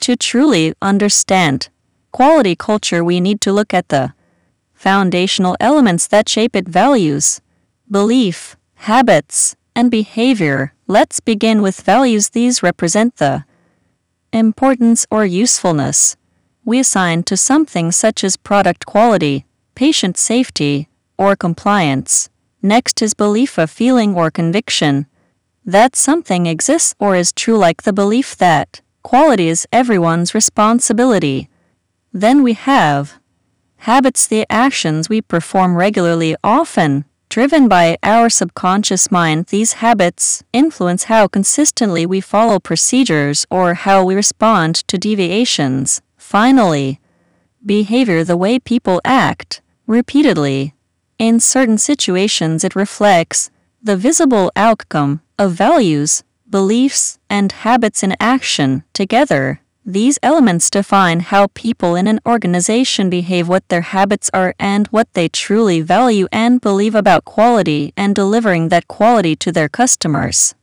To truly understand quality culture, we need to look at the foundational elements that shape it: values, belief, habits, and behavior. Let's begin with values. These represent the importance or usefulness we assign to something, such as product quality, patient safety, or compliance. Next is belief, a feeling or conviction that something exists or is true, like the belief that quality is everyone's responsibility. Then we have habits, the actions we perform regularly, often driven by our subconscious mind. These habits influence how consistently we follow procedures or how we respond to deviations. Finally, behavior, the way people act repeatedly in certain situations. It reflects the visible outcome of values, beliefs, and habits in action. Together, these elements define how people in an organization behave, what their habits are, and what they truly value and believe about quality and delivering that quality to their customers.